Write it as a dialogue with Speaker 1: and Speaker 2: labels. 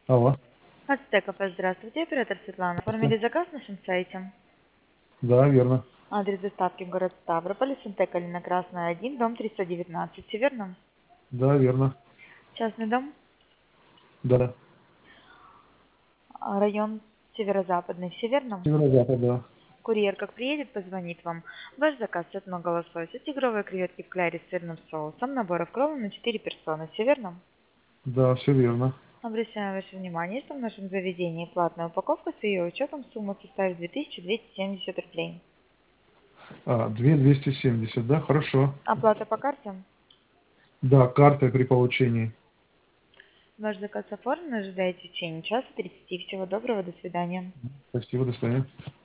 Speaker 1: Алло.
Speaker 2: Ацтеков, здравствуйте, оператор Светлана. Оформили заказ на нашем сайте.
Speaker 1: Да, верно.
Speaker 2: Адрес доставки город Ставрополь, Синтека Алина Красная 1, дом 319, все верно?
Speaker 1: Да, верно.
Speaker 2: Частный дом,
Speaker 1: Да.
Speaker 2: район северо-западный, все верно?
Speaker 1: Северо-запад, да.
Speaker 2: Курьер как приедет, позвонит вам. Ваш заказ цветной лосось, тигровые креветки в кляре с сырным соусом, набор в крову на 4 персоны, все верно?
Speaker 1: Да, все верно.
Speaker 2: Обращаю ваше внимание, что в нашем заведении платная упаковка с ее учетом сумма составит 2270 рублей.
Speaker 1: 2270, да, хорошо.
Speaker 2: Оплата по карте?
Speaker 1: Да, картой при получении.
Speaker 2: Ваш заказ оформлен, ожидайте в течение часа 30. Всего доброго, до свидания.
Speaker 1: Спасибо, до свидания.